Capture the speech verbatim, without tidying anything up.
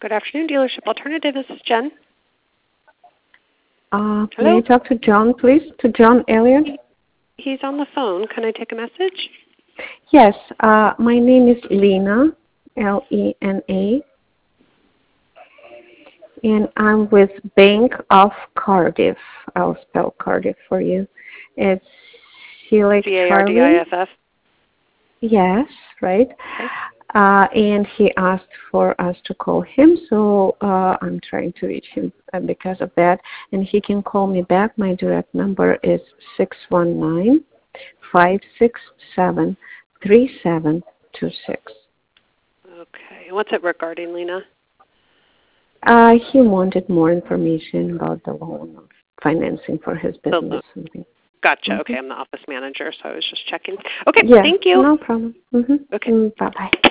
Good afternoon, Dealership Alternative. This is Jen. Uh, Hello? may I talk to John, please? To John Elliott? He's on the phone. Can I take a message? Yes. Uh, my name is Lena, L E N A, and I'm with Bank of Cardiff. I'll spell Cardiff for you. It's C like C A R D I Charlie. F F? Yes, right. Okay. Uh, and he asked for us to call him, so uh, I'm trying to reach him uh, because of that. And he can call me back. My direct number is six one nine, five six seven, three seven two six. Okay. What's it regarding, Lena? Uh, he wanted more information about the loan or financing for his The business. loan. Something. Gotcha. Mm-hmm. Okay, I'm the office manager, so I was just checking. Okay, Yeah, thank you. no problem. Mm-hmm. Okay. Mm, bye-bye.